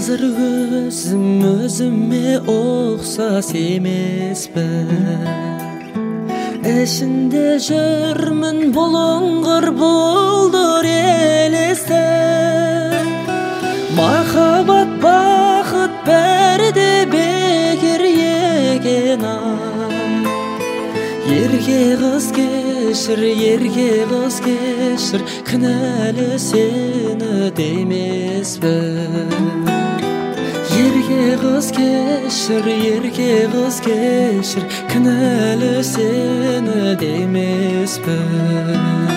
Азыр өзіме оқсас емеспін. Ішінде жүрмін бұлыңғыр бұлдыр елесті. Махаббат бақыт бәрі де бекер екен. Ерке қыз кешір, кінәлі сені демеспін. Ерке қыз кешір, кінәлі сені демеспін.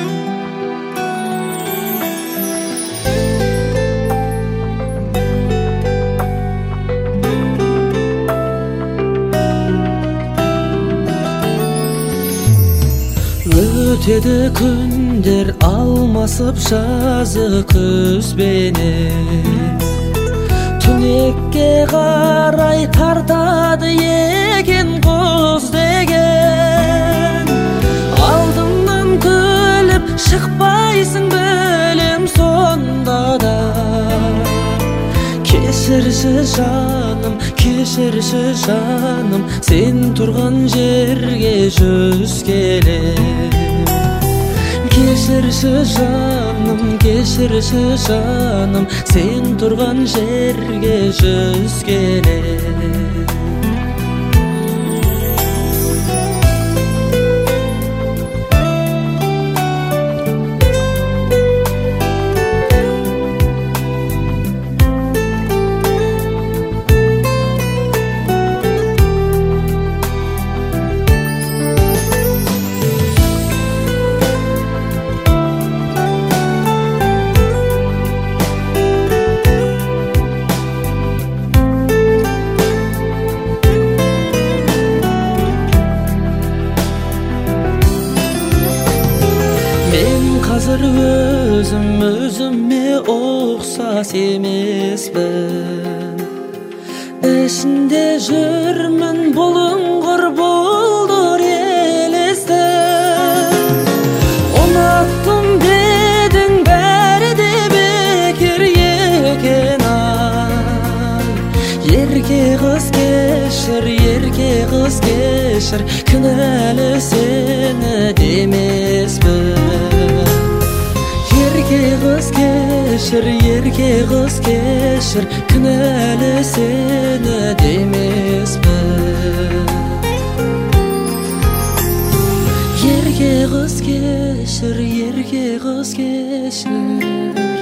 Өтеді күндер алмасып жазы күзбенен. Түнекке қарай тартады екен қыз деген. Алдымнан күліп шықпайсың білем сонда да. Кешірші жаным, сен тұрған жерге 100 келем. Кешірші жаным, сен тұрған жерге 100 келем. Қазір өзіме оқсас емеспін. Ішінде жүрмін бұлыңғыр бұлдыр елесті. Ұнаттым дедің бәрі де бекер екен. Ерке қыз кешір, кінәлі сені демеспін. Ерке қыз кешір, кінәлі сені демеспін. Ерке қыз кешір,